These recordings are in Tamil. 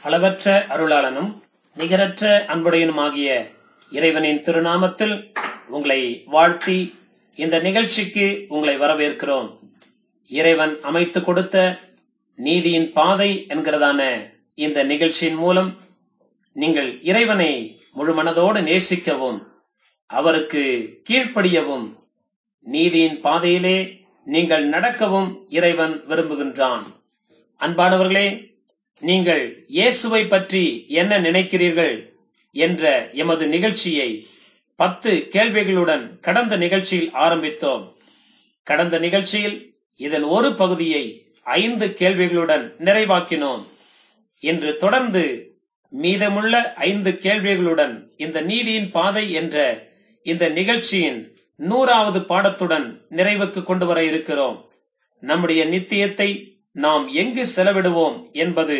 அளவற்ற அருளாளனும் நிகரற்ற அன்புடையனுமாகிய இறைவனின் திருநாமத்தில் உங்களை வாழ்த்தி இந்த நிகழ்ச்சிக்கு உங்களை வரவேற்கிறோம். இறைவன் அமைத்து கொடுத்த நீதியின் பாதை என்கிறதான இந்த நிகழ்ச்சியின் மூலம் நீங்கள் இறைவனை முழுமனதோடு நேசிக்கவும், அவருக்கு கீழ்ப்படியவும், நீதியின் பாதையிலே நீங்கள் நடக்கவும் இறைவன் விரும்புகின்றான். அன்பானவர்களே, நீங்கள் இயேசுவை பற்றி என்ன நினைக்கிறீர்கள் என்ற எமது நிகழ்ச்சியை 10 கேள்விகளுடன் கடந்த நிகழ்ச்சியில் ஆரம்பித்தோம். கடந்த நிகழ்ச்சியில் இதன் ஒரு பகுதியை 5 கேள்விகளுடன் நிறைவாக்கினோம். இன்று தொடர்ந்து மீதமுள்ள 5 கேள்விகளுடன் இந்த நீதியின் பாதை என்ற இந்த நிகழ்ச்சியின் 100வது பாடத்துடன் நிறைவுக்கு கொண்டு வர இருக்கிறோம். நம்முடைய நித்தியத்தை நாம் எங்கு செலவிடுவோம் என்பது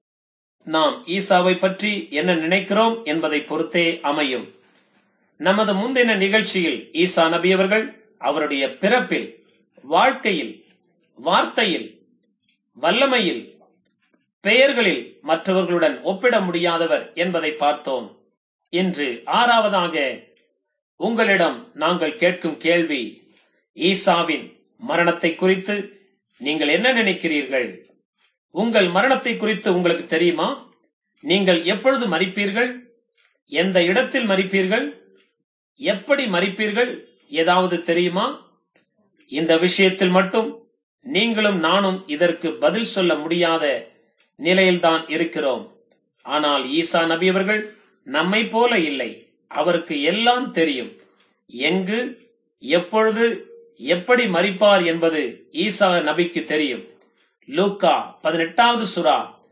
நாம் ஈசாவை பற்றி என்ன நினைக்கிறோம் என்பதை பொறுத்தே அமையும். நமது முந்தின நிகழ்ச்சியில் ஈசா நபி அவர்கள் அவருடைய பிறப்பில், வாழ்க்கையில், வார்த்தையில், வல்லமையில், பெயர்களில் மற்றவர்களுடன் ஒப்பிட முடியாதவர் என்பதை பார்த்தோம். இன்று 6வதாக உங்களிடம் நாங்கள் கேட்கும் கேள்வி, ஈசாவின் மரணத்தை குறித்து நீங்கள் என்ன நினைக்கிறீர்கள்? உங்கள் மரணத்தை குறித்து உங்களுக்கு தெரியுமா? நீங்கள் எப்பொழுது மரிப்பீர்கள்? எந்த இடத்தில் மரிப்பீர்கள்? எப்படி மரிப்பீர்கள்? ஏதாவது தெரியுமா? இந்த விஷயத்தில் மட்டும் நீங்களும் நானும் இதற்கு பதில் சொல்ல முடியாத நிலையில்தான் இருக்கிறோம். ஆனால் ஈசா நபி அவர்கள் நம்மை போல இல்லை. அவருக்கு எல்லாம் தெரியும். எங்கு, எப்பொழுது, எப்படி மரிப்பார் என்பது ஈசா நபிக்கு தெரியும். லூக்கா 18வது சூரா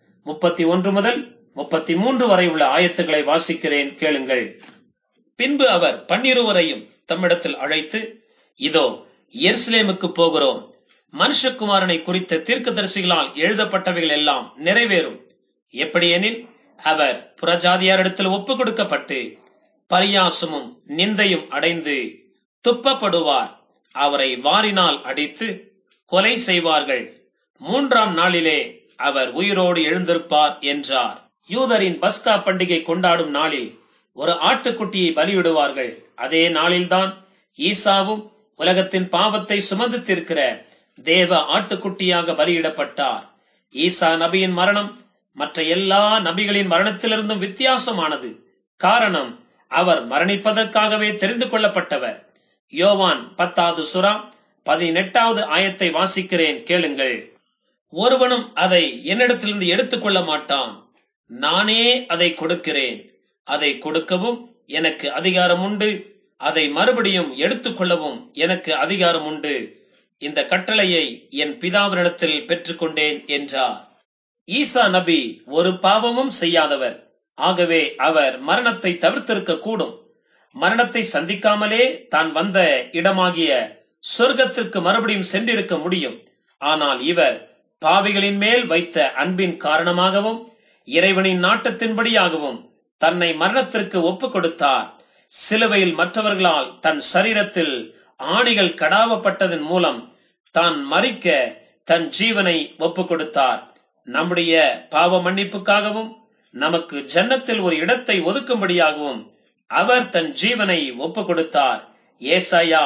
31 முதல் 33 வரை உள்ள ஆயத்துக்களை வாசிக்கிறேன், கேளுங்கள். பின்பு அவர் 12 தம்மிடத்தில் அழைத்து, இதோ எருசலேமுக்கு போகிறோம், மனுஷகுமாரனை குறித்த தீர்க்கதரிசிகளால் எழுதப்பட்டவைகள் எல்லாம் நிறைவேறும். எப்படியெனில் அவர் புறஜாதியாரிடத்தில் ஒப்புக் கொடுக்கப்பட்டு பரியாசமும் நிந்தையும் அடைந்து துப்பப்படுவார். அவரை வாரினால் அடித்து கொலை செய்வார்கள். 3ஆம் நாளிலே அவர் உயிரோடு எழுந்திருப்பார் என்றார். யூதரின் பஸ்கா பண்டிகை கொண்டாடும் நாளில் ஒரு ஆட்டுக்குட்டியை பலியிடுவார்கள். அதே நாளில்தான் ஈசாவும் உலகத்தின் பாவத்தை சுமந்து தீர்க்கிற தேவ ஆட்டுக்குட்டியாக பலியிடப்பட்டார். ஈசா நபியின் மரணம் மற்ற எல்லா நபிகளின் மரணத்திலிருந்தும் வித்தியாசமானது. காரணம், அவர் மரணிப்பதற்காகவே தெரிந்து கொள்ளப்பட்டவர். யோவான் 10வது சூரா 18வது ஆயத்தை வாசிக்கிறேன், கேளுங்கள். ஒருவனும் அதை என்னிடத்திலிருந்து எடுத்துக் கொள்ள மாட்டான். நானே அதை கொடுக்கிறேன். அதை கொடுக்கவும் எனக்கு அதிகாரம் உண்டு. அதை மறுபடியும் எடுத்துக் கொள்ளவும் எனக்கு அதிகாரம் உண்டு. இந்த கட்டளையை என் பிதாவினிடத்தில் பெற்றுக்கொண்டேன் என்றார். ஈசா நபி ஒரு பாவமும் செய்யாதவர். ஆகவே அவர் மரணத்தை தவிர்த்திருக்க கூடும். மரணத்தை சந்திக்காமலே தான் வந்த இடமாகிய சொர்க்கத்திற்கு மறுபடியும் சென்றிருக்க முடியும். ஆனால் இவர் பாவிகளின் மேல் வைத்த அன்பின் காரணமாகவும் இறைவனின் நாட்டத்தின்படியாகவும் தன்னை மரணத்திற்கு ஒப்புக் கொடுத்தார். சிலுவையில் மற்றவர்களால் தன் சரீரத்தில் ஆணிகள் கடாவப்பட்டதன் மூலம் தான் மரிக்க தன் ஜீவனை ஒப்புக் கொடுத்தார். நம்முடைய பாவ மன்னிப்புக்காகவும் நமக்கு ஜன்னத்தில் ஒரு இடத்தை ஒதுக்கும்படியாகவும் அவர் தன் ஜீவனை ஒப்புக் கொடுத்தார். ஏசாயா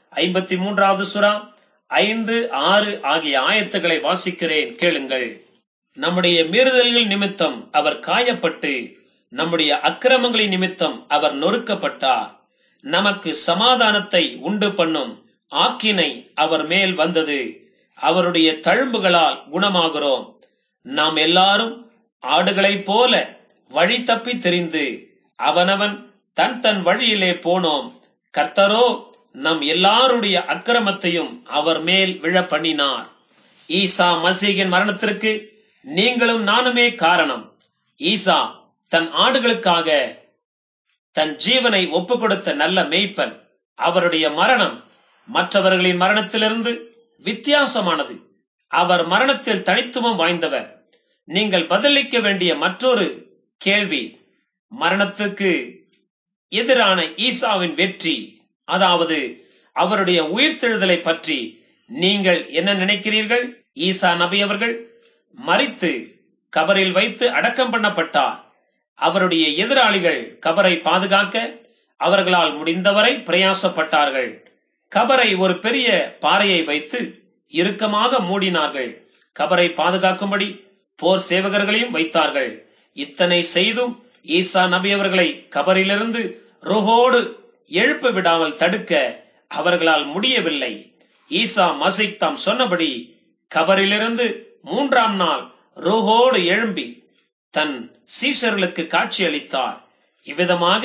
53வது சூரா 5, 6 ஆகிய ஆயத்துக்களை வாசிக்கிறேன், கேளுங்கள். நம்முடைய மீறுதல்கள் நிமித்தம் அவர் காயப்பட்டு, நம்முடைய அக்கிரமங்களின் நிமித்தம் அவர் நொறுக்கப்பட்டார். நமக்கு சமாதானத்தை உண்டு பண்ணும் ஆக்கினை அவர் மேல் வந்தது. அவருடைய தழும்புகளால் குணமாகிறோம். நாம் எல்லாரும் ஆடுகளைப் போல வழி தப்பி திரிந்து அவனவன் தன் தன் வழியிலே போனோம். கர்த்தரோ நம் எல்லாருடைய அக்கிரமத்தையும் அவர் மேல் விழ பண்ணினார். ஈசா மசீகின் மரணத்திற்கு நீங்களும் நானுமே காரணம். ஈசா தன் ஆடுகளுக்காக தன் ஜீவனை ஒப்புக் கொடுத்த நல்ல மேய்ப்பன். அவருடைய மரணம் மற்றவர்களின் மரணத்திலிருந்து வித்தியாசமானது. அவர் மரணத்தில் தனித்துவம் வாய்ந்தவர். நீங்கள் பதிலளிக்க வேண்டிய மற்றொரு கேள்வி, மரணத்துக்கு எதிரான ஈசாவின் வெற்றி, அதாவது அவருடைய உயிர்த்தெழுதலை பற்றி நீங்கள் என்ன நினைக்கிறீர்கள்? ஈசா நபி அவர்கள் மரித்து கபரில் வைத்து அடக்கம் பண்ணப்பட்டார். அவருடைய எதிராளிகள் கபரை பாதுகாக்க அவர்களால் முடிந்தவரை பிரயாசப்பட்டார்கள். கபரை ஒரு பெரிய பாறையை வைத்து இறுக்கமாக மூடினார்கள். கபரை பாதுகாக்கும்படி போர் சேவகர்களையும் வைத்தார்கள். இத்தனை செய்தும் ஈசா நபி அவர்களை கபரிலிருந்து ரூஹோடு எழுப்ப விடாமல் தடுக்க அவர்களால் முடியவில்லை. ஈசா மசீஹ் தாம் சொன்னபடி கபரிலிருந்து 3ஆம் நாள் ரூஹோடு எழும்பி தன் சீஷர்களுக்கு காட்சி அளித்தார். இவ்விதமாக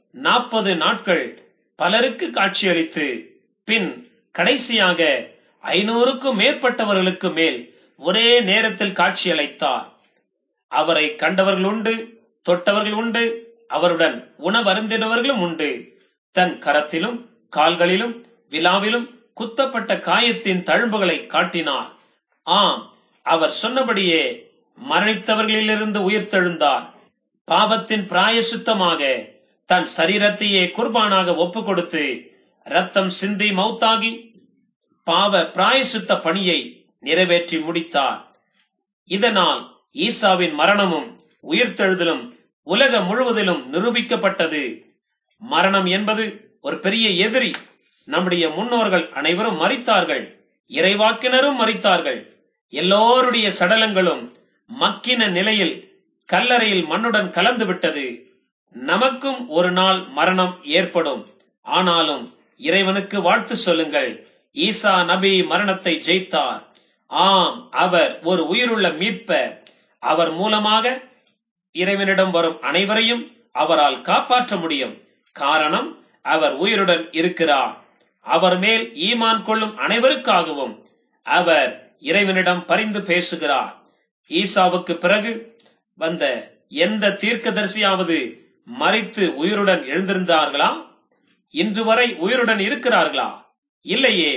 40 நாட்கள் பலருக்கு காட்சி அளித்து பின் கடைசியாக 500க்கும் மேற்பட்டவர்களுக்கு மேல் ஒரே நேரத்தில் காட்சி அளித்தார். அவரை கண்டவர்கள் உண்டு, தொட்டவர்கள் உண்டு, அவருடன் உணவருந்தினவர்களும் உண்டு. தன் கரத்திலும் கால்களிலும் விலாவிலும் குத்தப்பட்ட காயத்தின் தழும்புகளை காட்டினார். ஆம், அவர் சொன்னபடியே மரணித்தவர்களிலிருந்து உயிர்த்தெழுந்தார். பாவத்தின் பிராயசித்தமாக தன் சரீரத்தையே குர்பானாக ஒப்பு கொடுத்து ரத்தம் சிந்தி மௌத்தாகி பாவ பிராயசித்த பணியை நிறைவேற்றி முடித்தார். இதனால் ஈசாவின் மரணமும் உயிர்த்தெழுதலும் உலகம் முழுவதிலும் நிரூபிக்கப்பட்டது. மரணம் என்பது ஒரு பெரிய எதிரி. நம்முடைய முன்னோர்கள் அனைவரும் மரித்தார்கள். இறைவாக்கினரும் மரித்தார்கள். எல்லோருடைய சடலங்களும் மக்கின நிலையில் கல்லறையில் மண்ணுடன் கலந்து விட்டது. நமக்கும் ஒரு நாள் மரணம் ஏற்படும். ஆனாலும் இறைவனுக்கு வாழ்த்து சொல்லுங்கள். ஈசா நபி மரணத்தை ஜெயித்தார். ஆம், அவர் ஒரு உயிருள்ள மீட்பர். அவர் மூலமாக இறைவனிடம் வரும் அனைவரையும் அவரால் காப்பாற்ற முடியும். காரணம், அவர் உயிருடன் இருக்கிறார். அவர் மேல் ஈமான் கொள்ளும் அனைவருக்காகவும் அவர் இறைவனிடம் பரிந்து பேசுகிறார். ஈசாவுக்கு பிறகு வந்த எந்த தீர்க்கதரிசியாவது மரித்து உயிருடன் எழுந்திருந்தார்களா? இன்று வரை உயிருடன் இருக்கிறார்களா? இல்லையே.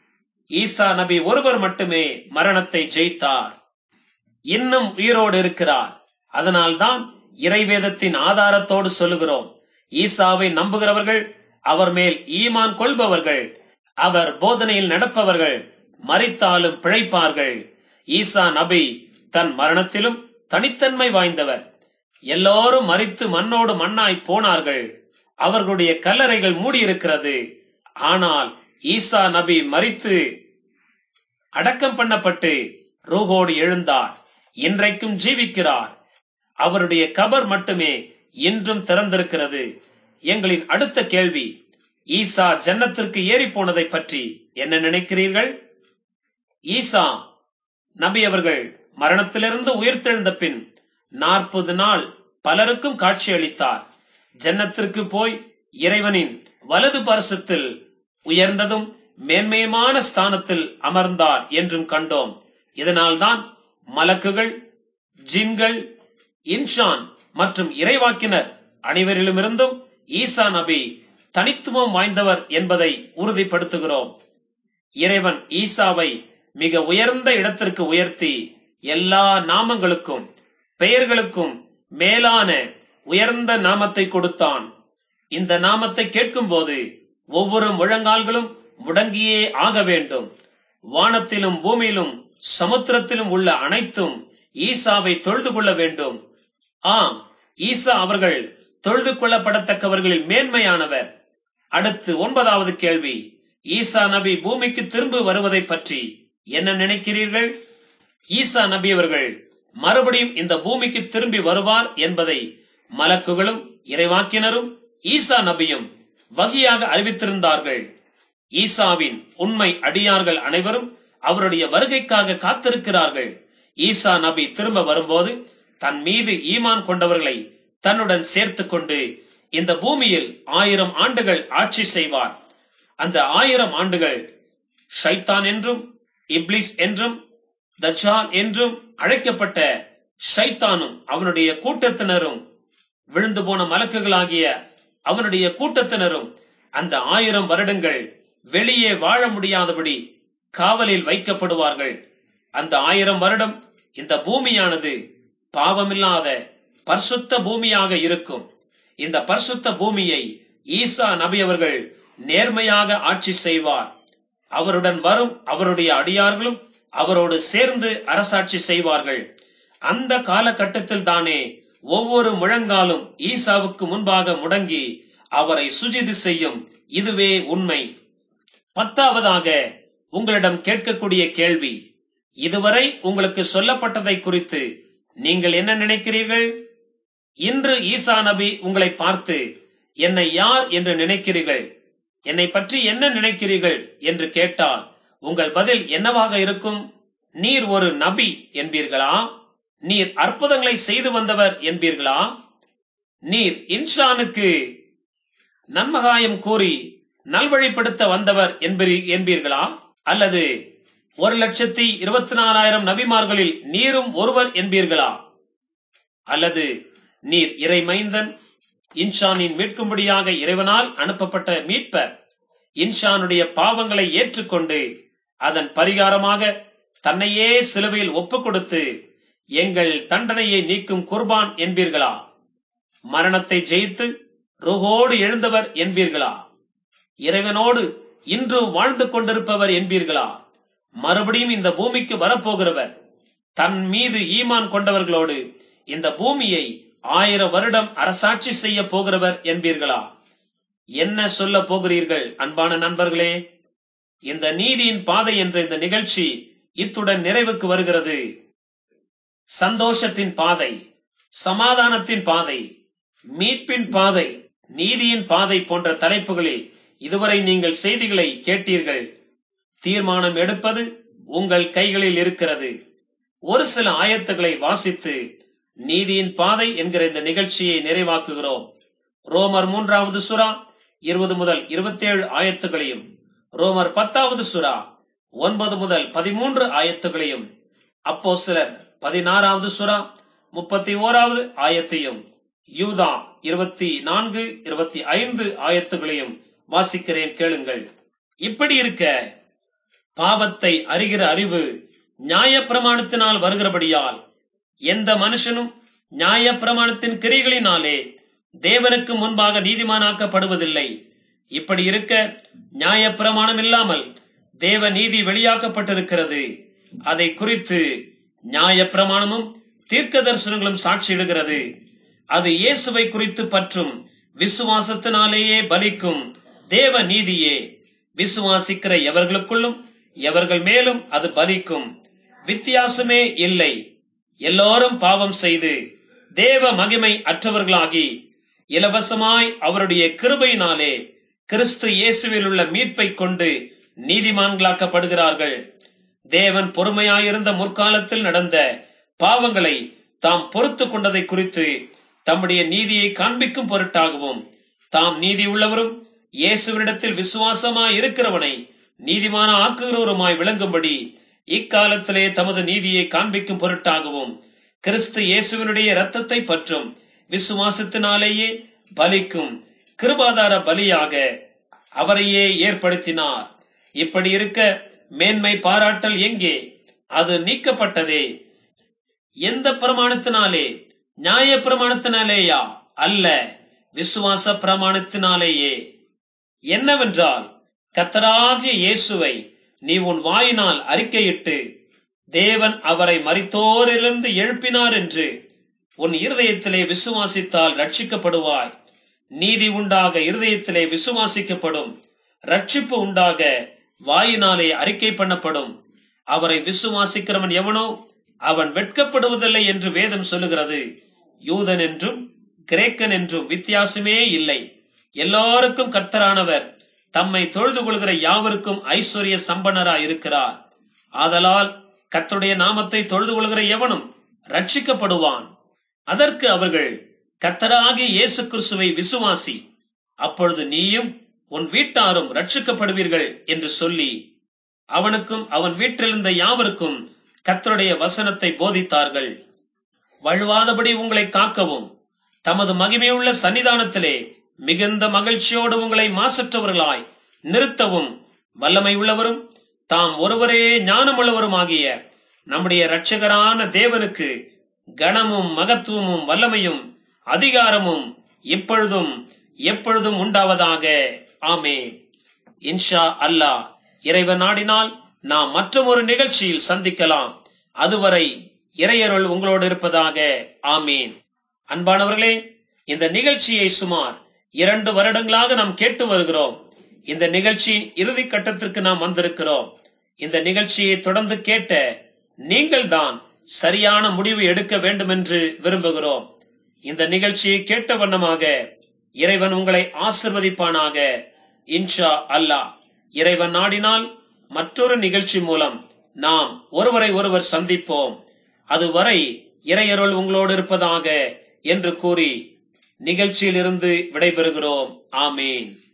ஈசா நபி ஒருவர் மட்டுமே மரணத்தை ஜெயித்தார். இன்னும் உயிரோடு இருக்கிறார். அதனால்தான் இறைவேதத்தின் ஆதாரத்தோடு சொல்லுகிறோம். ஈசாவை நம்புகிறவர்கள், அவர் மேல் ஈமான் கொள்பவர்கள், அவர் போதனையில் நடப்பவர்கள் மரித்தாலும் பிழைப்பார்கள். ஈசா நபி தன் மரணத்திலும் தனித்தன்மை வாய்ந்தவர். எல்லோரும் மரித்து மண்ணோடு மண்ணாய் போனார்கள். அவர்களுடைய கல்லறைகள் மூடியிருக்கிறது. ஆனால் ஈசா நபி மரித்து அடக்கம் பண்ணப்பட்டு ரூஹோடு எழுந்தார். இன்றைக்கும் ஜீவிக்கிறார். அவருடைய கபர் மட்டுமே இன்றும் திறந்திருக்கிறது. எங்களின் அடுத்த கேள்வி, ஈசா ஜன்னத்திற்கு ஏறி போனதை பற்றி என்ன நினைக்கிறீர்கள்? ஈசா நபி அவர்கள் மரணத்திலிருந்து உயிர்த்தெழுந்த பின் 40 நாள் பலருக்கும் காட்சி அளித்தார். ஜன்னத்திற்கு போய் இறைவனின் வலது பரிசத்தில் உயர்ந்ததும் மேன்மையமான ஸ்தானத்தில் அமர்ந்தார் என்றும் கண்டோம். இதனால்தான் மலக்குகள், ஜின்கள், இன்சான் மற்றும் இறைவாக்கினர் அனைவரிலுமிருந்தும் ஈசா நபி தனித்துவம் வாய்ந்தவர் என்பதை உறுதிப்படுத்துகிறோம். இறைவன் ஈசாவை மிக உயர்ந்த இடத்திற்கு உயர்த்தி எல்லா நாமங்களுக்கும் பெயர்களுக்கும் மேலான உயர்ந்த நாமத்தை கொடுத்தான். இந்த நாமத்தை கேட்கும் போது ஒவ்வொரு முழங்கால்களும் முடங்கியே ஆக வேண்டும். வானத்திலும் பூமியிலும் சமுத்திரத்திலும் உள்ள அனைத்தும் ஈசாவை தொழுது கொள்ள வேண்டும். ஆம், ஈசா அவர்கள் தொழுது கொள்ளப்படத்தக்கவர்களில் மேன்மையானவர். அடுத்து 9வது கேள்வி, ஈசா நபி பூமிக்கு திரும்ப வருவதை பற்றி என்ன நினைக்கிறீர்கள்? ஈசா நபி அவர்கள் மறுபடியும் இந்த பூமிக்கு திரும்பி வருவார் என்பதை மலக்குகளும் இறைவாக்கினரும் ஈசா நபியும் வகியாக அறிவித்திருந்தார்கள். ஈசாவின் உண்மை அடியார்கள் அனைவரும் அவருடைய வருகைக்காக காத்திருக்கிறார்கள். ஈசா நபி திரும்ப வரும்போது தன் மீது ஈமான் கொண்டவர்களை தன்னுடன் சேர்த்து கொண்டு இந்த பூமியில் 1000 ஆண்டுகள் ஆட்சி செய்வார். அந்த 1000 ஆண்டுகள் ஷைத்தான் என்றும் இப்லிஸ் என்றும் தஜ்ஜால் என்றும் அழைக்கப்பட்ட ஷைத்தானும் அவனுடைய கூட்டத்தினரும், விழுந்து போன மலக்குகளாகிய அவனுடைய கூட்டத்தினரும் அந்த 1000 வருடங்கள் வெளியே வாழ முடியாதபடி காவலில் வைக்கப்படுவார்கள். அந்த 1000 வருடம் இந்த பூமியானது பாவமில்லாத பரிசுத்த பூமியாக இருக்கும். இந்த பரிசுத்த பூமியை ஈசா நபி அவர்கள் நேர்மையாக ஆட்சி செய்வார். அவருடன் வரும் அவருடைய அடியார்களும் அவரோடு சேர்ந்து அரசாட்சி செய்வார்கள். அந்த காலகட்டத்தில் தானே ஒவ்வொரு முழங்காலும் ஈசாவுக்கு முன்பாக முடங்கி அவரை சுஜிது செய்யும். இதுவே உண்மை. 10வதாக உங்களிடம் கேட்கக்கூடிய கேள்வி, இதுவரை உங்களுக்கு சொல்லப்பட்டதை குறித்து நீங்கள் என்ன நினைக்கிறீர்கள்? இன்று ஈசா நபி உங்களை பார்த்து என்னை யார் என்று நினைக்கிறீர்கள், என்னை பற்றி என்ன நினைக்கிறீர்கள் என்று கேட்டால் உங்கள் பதில் என்னவாக இருக்கும்? நீர் ஒரு நபி என்பீர்களா? நீர் அற்புதங்களை செய்து வந்தவர் என்பீர்களா? நீர் இன்சானுக்கு நன்மகாயம் கூறி நல்வழிப்படுத்த வந்தவர் என்பீர்களா? அல்லது 1,24,000 நபிமார்களில் நீரும் ஒருவர் என்பீர்களா? அல்லது நீர் இறைமைந்தன், இன்சானின் மீட்கும்படியாக இறைவனால் அனுப்பப்பட்ட மீட்பர், இன்சானுடைய பாவங்களை ஏற்றுக்கொண்டு அதன் பரிகாரமாக தன்னையே சிலுவையில் ஒப்புக் கொடுத்து எங்கள் தண்டனையை நீக்கும் குர்பான் என்பீர்களா? மரணத்தை ஜெயித்து ரூஹோடு எழுந்தவர் என்பீர்களா? இறைவனோடு இன்றும் வாழ்ந்து கொண்டிருப்பவர் என்பீர்களா? மறுபடியும் இந்த பூமிக்கு வரப்போகிறவர், தன் மீது ஈமான் கொண்டவர்களோடு இந்த பூமியை 1000 வருடம் அரசாட்சி செய்ய போகிறவர் என்பீர்களா? என்ன சொல்ல போகிறீர்கள் அன்பான நண்பர்களே? இந்த நீதியின் பாதை என்ற இந்த நிகழ்ச்சி இத்துடன் நிறைவுக்கு வருகிறது. சந்தோஷத்தின் பாதை, சமாதானத்தின் பாதை, மீட்பின் பாதை, நீதியின் பாதை போன்ற தலைப்புகளில் இதுவரை நீங்கள் செய்திகளை கேட்டீர்கள். தீர்மானம் எடுப்பது உங்கள் கைகளில் இருக்கிறது. ஒரு சில ஆயத்துக்களை வாசித்து நீதியின் பாதை என்கிற இந்த நிகழ்ச்சியை நிறைவாக்குகிறோம். ரோமர் 3வது சூரா 20 முதல் 27 ஆயத்துகளையும், ரோமர் 10வது சூரா 9 முதல் 13 ஆயத்துகளையும், அப்போஸ்தலர் 16வது சூரா 31வது ஆயத்தையும், யூதா 24, 25 ஆயத்துகளையும் வாசிக்கிறேன், கேளுங்கள். இப்படி இருக்க பாவத்தை அறிகிற அறிவு நியாயப்பிரமாணத்தினால் வருகிறபடியால் எந்த மனுஷனும் நியாயப்பிரமாணத்தின் கிரியைகளினாலே தேவனுக்கு முன்பாக நீதிமானாக்கப்படுவதில்லை. இப்படி இருக்க நியாயப்பிரமாணம் இல்லாமல் தேவ நீதி வெளியாக்கப்பட்டிருக்கிறது. அதை குறித்து நியாயப்பிரமாணமும் தீர்க்க தரிசனங்களும் சாட்சியிடுகிறது. அது இயேசுவை குறித்து பற்றும் விசுவாசத்தினாலேயே பலிக்கும் தேவ நீதியே. விசுவாசிக்கிற எவர்களுக்குள்ளும் எவர்கள் மேலும் அது பலிக்கும். வித்தியாசமே இல்லை. எல்லோரும் பாவம் செய்து தேவ மகிமை அற்றவர்களாகி இலவசமாய் அவருடைய கிருபையினாலே கிறிஸ்து இயேசுவில் உள்ள மீட்பை கொண்டு நீதிமான்களாக்கப்படுகிறார்கள். தேவன் பொறுமையாயிருந்த முற்காலத்தில் நடந்த பாவங்களை தாம் பொறுத்து கொண்டதை குறித்து தம்முடைய நீதியை காண்பிக்கும் பொருட்டாகவும், தாம் நீதி உள்ளவரும் இயேசுவினிடத்தில் விசுவாசமாய் இருக்கிறவனை நீதிமான ஆக்குகிறவருமாய் விளங்கும்படி இக்காலத்திலே தமது நீதியை காண்பிக்கும் பொருட்டாகவும் கிறிஸ்து இயேசுவினுடைய இரத்தத்தை பற்றும் விசுவாசத்தினாலேயே பலிக்கும் கிருபாதார பலியாக அவரையே ஏற்படுத்தினார். இப்படி இருக்க மேன்மை பாராட்டல் எங்கே? அது நீக்கப்பட்டதே. எந்த பிரமாணத்தினாலே? நியாய பிரமாணத்தினாலேயா? அல்ல, விசுவாச பிரமாணத்தினாலேயே. என்னவென்றால், கர்த்தராகிய இயேசுவை நீ உன் வாயினால் அறிக்கையிட்டு தேவன் அவரை மரித்தோரிலிருந்து எழுப்பினார் என்று உன் இருதயத்திலே விசுவாசித்தால் ரட்சிக்கப்படுவாய். நீதி உண்டாக இருதயத்திலே விசுவாசிக்கப்படும், ரட்சிப்பு உண்டாக வாயினாலே அறிக்கை பண்ணப்படும். அவரை விசுவாசிக்கிறவன் எவனோ அவன் வெட்கப்படுவதில்லை என்று வேதம் சொல்லுகிறது. யூதன் என்றும் கிரேக்கன் என்றும் வித்தியாசமே இல்லை. எல்லாருக்கும் கர்த்தரானவர் தம்மை தொழுது கொள்கிற யாவருக்கும் ஐஸ்வர்ய சம்பன்னராய் இருக்கிறார். ஆதலால் கர்த்தருடைய நாமத்தை தொழுது கொள்கிற எவனும் ரட்சிக்கப்படுவான். அதற்கு அவர்கள், கர்த்தராகிய இயேசு கிறிஸ்துவை விசுவாசி, அப்பொழுது நீயும் உன் வீட்டாரும் ரட்சிக்கப்படுவீர்கள் என்று சொல்லி அவனுக்கும் அவன் வீட்டிலிருந்த யாவருக்கும் கர்த்தருடைய வசனத்தை போதித்தார்கள். வழுவாதபடி உங்களை காக்கவும் தமது மகிமையுள்ள சன்னிதானத்திலே மிகுந்த மகிழ்ச்சியோடு உங்களை மாசற்றவர்களாய் நிறுத்தவும் வல்லமை உள்ளவரும் தாம் ஒருவரே ஞானமுள்ளவருமாகிய நம்முடைய இரட்சகரான தேவனுக்கு கனமும் மகத்துவமும் வல்லமையும் அதிகாரமும் இப்பொழுதும் எப்பொழுதும் உண்டாவதாக. ஆமென். இன்ஷா அல்லாஹ், இறைவன் நாடினால் நாம் மற்றொரு நிகழ்ச்சியில் சந்திக்கலாம். அதுவரை இறையருள் உங்களோடு இருப்பதாக. ஆமீன். அன்பானவர்களே, இந்த நிகழ்ச்சியை சுமார் 2 வருடங்களாக நாம் கேட்டு வருகிறோம். இந்த நிகழ்ச்சியின் இறுதி கட்டத்திற்கு நாம் வந்திருக்கிறோம். இந்த நிகழ்ச்சியை தொடர்ந்து கேட்ட நீங்கள் தான் சரியான முடிவு எடுக்க வேண்டும் என்று விரும்புகிறோம். இந்த நிகழ்ச்சியை கேட்ட வண்ணமாக இறைவன் உங்களை ஆசிர்வதிப்பானாக. இன்ஷா அல்லாஹ். இறைவன் நாடினால் மற்றொரு நிகழ்ச்சி மூலம் நாம் ஒருவரை ஒருவர் சந்திப்போம். அதுவரை இறையருள் உங்களோடு இருப்பதாக என்று கூறி நிகழ்ச்சியிலிருந்து விடைபெறுகிறோம். ஆமீன்.